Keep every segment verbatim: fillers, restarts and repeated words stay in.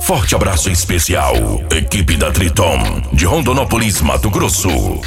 Forte abraço especial, equipe da Triton, de Rondonópolis, Mato Grosso.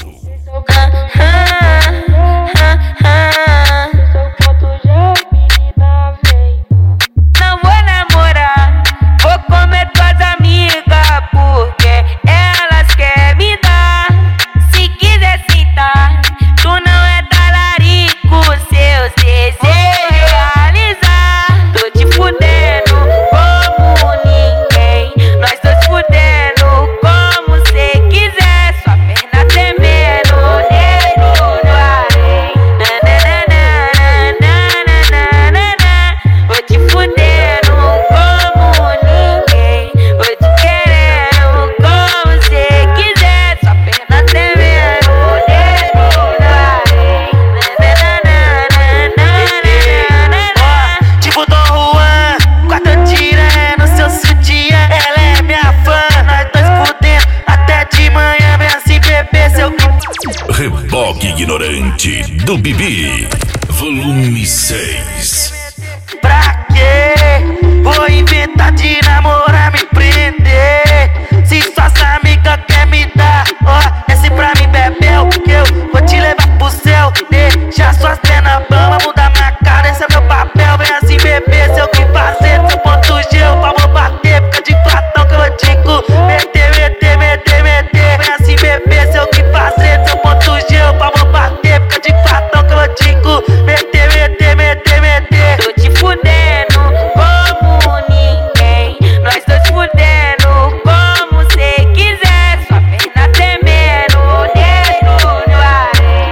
Reboque ignorante do Bibi, volume seis. Pra quê? Vou inventar de namorar, me prender. Se suas amigas quer me dar, ó, esse pra mim, bebel, que eu vou te levar pro céu. Deixa suas pernas bambas, mudar minha cara, esse é meu papel. Vem assim, bebê, sei o que fazer, seu ponto G, eu vou bater. Fica de platão que eu vou te meter, meter, meter, meter. Vem assim, bebê, sei o que fazer, seu ponto G, eu vou bater. Fica de platão que eu vou te meter, meter, meter, meter. Tô te fudendo como ninguém, nós dois fudendo como cê quiser. Sua perna tremendo dentro do arém.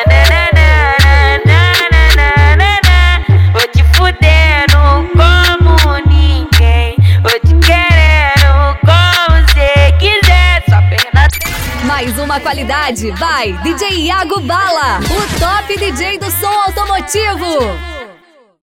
Nananana, vou te fudendo como ninguém, vou te querendo como cê quiser. Sua perna tremendo. Mais uma qualidade, vai, D J Iago Bala, o top D J do som automotivo.